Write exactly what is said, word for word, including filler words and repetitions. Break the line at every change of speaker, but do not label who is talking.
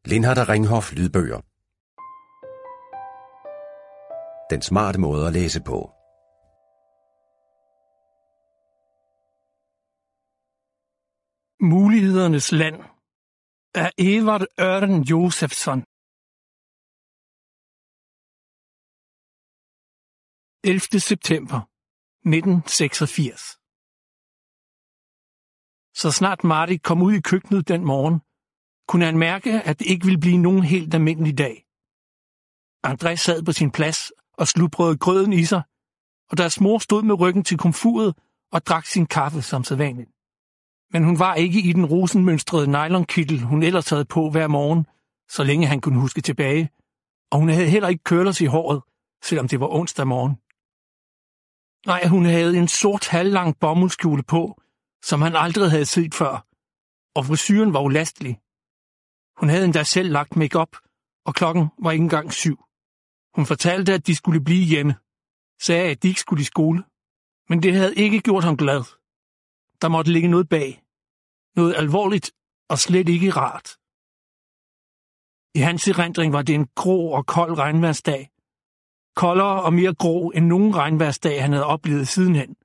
Lindhardt og Ringhof lydbøger. Den smarte måde at læse på.
Mulighedernes land af Evert Ørn Josephson. ellevte september nitten seksogfirs. Så snart Marty kom ud i køkkenet den morgen, kunne han mærke, at det ikke ville blive nogen helt almindelig dag. André sad på sin plads og sludrede grøden i sig, og deres mor stod med ryggen til komfuret og drak sin kaffe som sædvanligt. Men hun var ikke i den rosenmønstrede nylonkittel, hun ellers havde på hver morgen, så længe han kunne huske tilbage, og hun havde heller ikke curlers i håret, selvom det var onsdag morgen. Nej, hun havde en sort halvlang bomuldskjole på, som han aldrig havde set før, og frisyren var ulastelig. Hun havde endda selv lagt make-up, og klokken var ikke engang syv. Hun fortalte, at de skulle blive hjemme, sagde, at de ikke skulle i skole, men det havde ikke gjort ham glad. Der måtte ligge noget bag. Noget alvorligt og slet ikke rart. I hans erindring var det en grå og kold regnværsdag. Koldere og mere grå end nogen regnværsdag, han havde oplevet sidenhen.